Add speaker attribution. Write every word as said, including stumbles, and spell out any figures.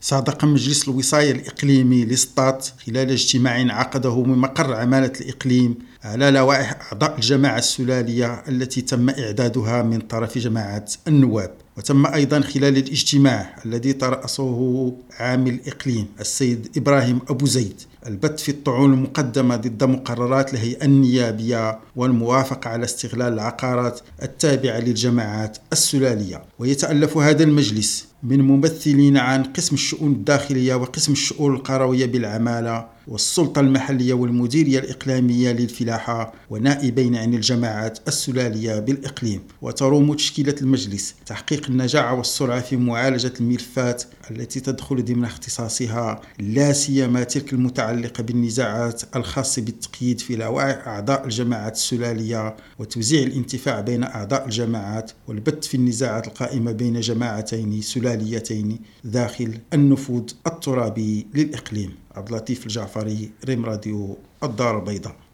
Speaker 1: صادق مجلس الوصاية الإقليمي لسطات خلال اجتماع عقده بمقر عمالة الإقليم على لوائح أعضاء الجماعة السلالية التي تم إعدادها من طرف جماعة النواب. وتم أيضا خلال الاجتماع الذي ترأسه عامل الإقليم السيد إبراهيم أبو زيد البت في الطعون المقدمة ضد مقررات الهيئة النيابية والموافقة على استغلال العقارات التابعة للجماعات السلالية. ويتألف هذا المجلس من ممثلين عن قسم الشؤون الداخلية وقسم الشؤون القروية بالعمالة والسلطة المحلية والمديرية الإقليمية للفلاحة ونائبين عن الجماعات السلالية بالإقليم. وتروم تشكيلة المجلس تحقيق النجاعة والسرعة في معالجة الملفات التي تدخل ضمن اختصاصها، لا سيما تلك المتعلقة بالنزاعات الخاصة بالتقييد في لوائح أعضاء الجماعات السلالية وتوزيع الانتفاع بين أعضاء الجماعات والبت في النزاعات القائمة بين جماعتين سلاليتين داخل النفوذ الترابي للإقليم. عبد اللطيف الجعفري، ريم راديو الدار البيضاء.